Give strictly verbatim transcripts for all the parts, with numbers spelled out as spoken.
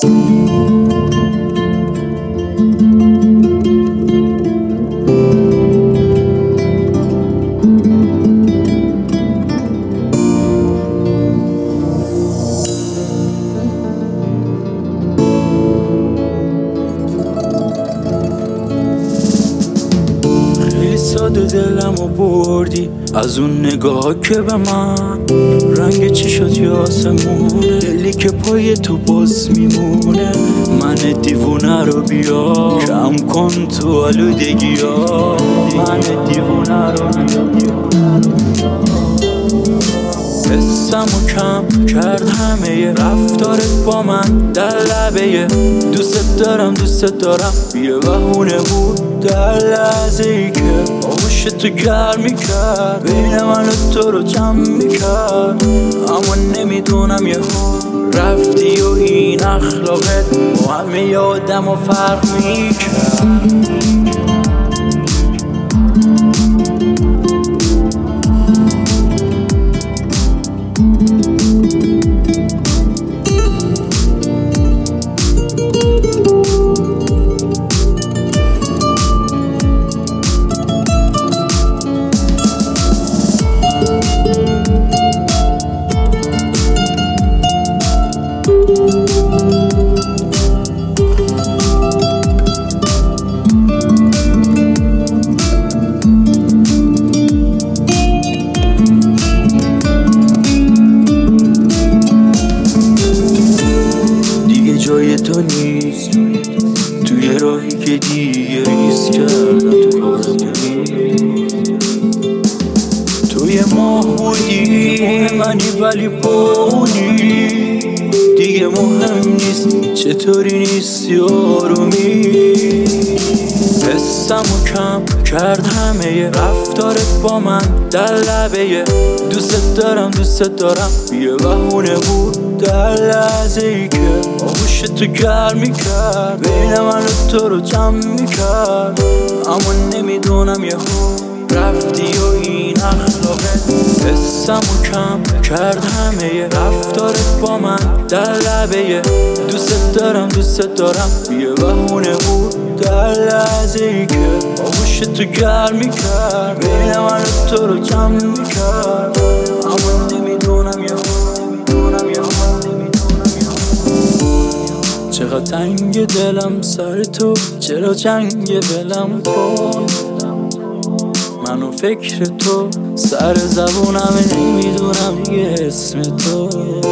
ساده دلمو بردی از اون نگاه که به من رنگ چشات یا آسمونه، دلی که پای تو باز میمونه. من دیوونه رو بیا کم کن تو آلودگی ها، من دیوونه رو بیا. حسمو کم کرد همه رفتارت با من در لبه دوست دارم دوست دارم یه بهونه بود در لحظه ای که آغوش تو گرم میکرد، بین من و تو رو جمع میکرد. اما نمیدونم یه رفتی و این اخلاقت با همه آدم و فرق میکرد. جای تو نیست توی راهی که دیگه ریس کردم تو کارمونی. توی ماه بودی منی ولی بونی دیگه مهم نیست چطوری نیستی آرومی. حسمو کم کرد همه رفتارت با من در لبه دوست دارم دوست دارم یه بهونه بود در لحظه ای که آغوش تو گرم میکرد، بین من و تو رو جمع میکرد. اما نمیدونم یه رفتی و این اخلاقت حسمو کم کرد همه رفتارت با من در لبه دوست دارم دوست دارم یه بهونه بود در لحظه ای که آغوش تو گرم میکرد، بین من و تو رو جمع میکرد. اما نمیدونم یه چقدر تنگ دلم سر تو، چرا جنگ دلم کن منو فکر تو سر زبونم نمیدونم دیگه اسم تو،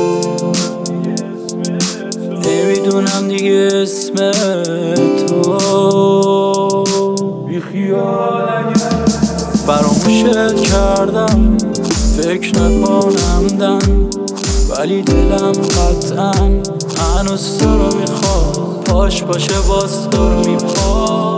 نمیدونم دیگه اسم تو. بیخیال فراموشت کردم فکر نکنم دن، ولی دلم قطعا هنوز تو رو میخواد، پاش باشه باز تو رو میخواد.